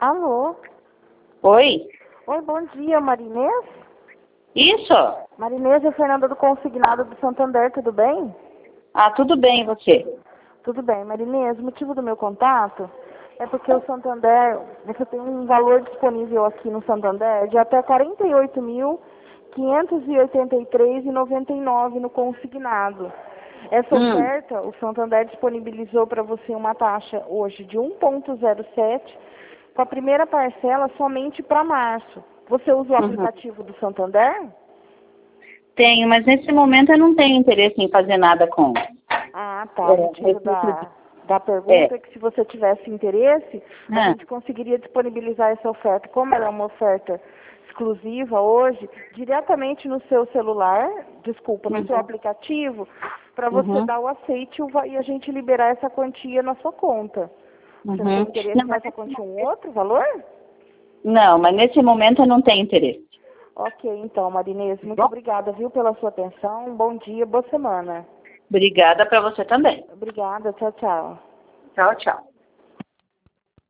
Alô? Oi? Oi, bom dia, Marinês? Isso? Marinês é Fernanda do Consignado do Santander, tudo bem? Ah, tudo bem, e você? Tudo bem, Marinês. O motivo do meu contato é porque o Santander, você tem um valor disponível aqui no Santander de até R$ 48.583,99 no consignado. Essa oferta, o Santander disponibilizou para você uma taxa hoje de 1,07 com a primeira parcela somente para março. Você usa o aplicativo do Santander? Tenho, mas nesse momento eu não tenho interesse em fazer nada com. Ah, tá. O motivo da pergunta é que se você tivesse interesse, a gente conseguiria disponibilizar essa oferta. Como ela é uma oferta exclusiva hoje, diretamente no seu celular, no seu aplicativo, para você dar o aceite e a gente liberar essa quantia na sua conta. Você não tem interesse nessa quantia um outro valor? Não, mas nesse momento eu não tenho interesse. Ok, então, Marinês, muito obrigada, viu, pela sua atenção. Bom dia, boa semana. Obrigada para você também. Obrigada, tchau, tchau. Tchau, tchau.